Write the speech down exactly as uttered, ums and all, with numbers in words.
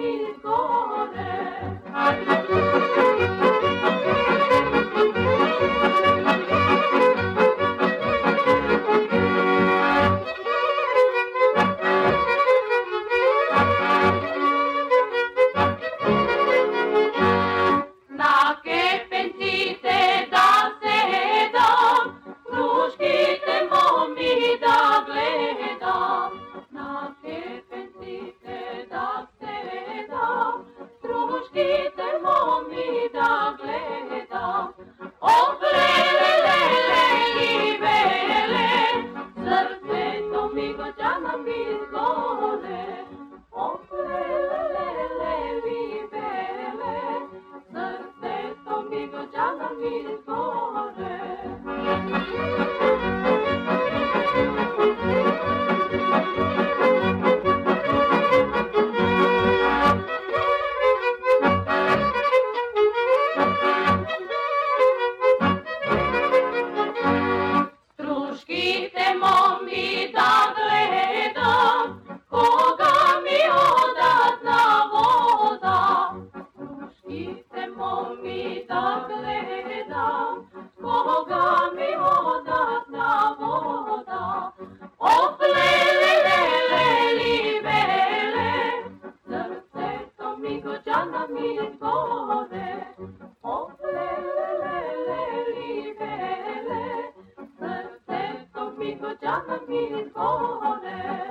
mi izgore. Na che pentite da seda, ruškite momi da gledam. Na che pentite da seda, ruškite momi da gledam. O lele, lele, vele, srce to mi gođana mi izgore. O lele, lele, vele, srce to mi gođana mi izgore. Struškite momi da gledam, koga mi odat na voda. Struškite momi da gledam, koga mi odat na voda. O lele, lele, vele, srce to mi gođana mi izgore. O lele, lele, vele, srce to mi gođana mi izgore.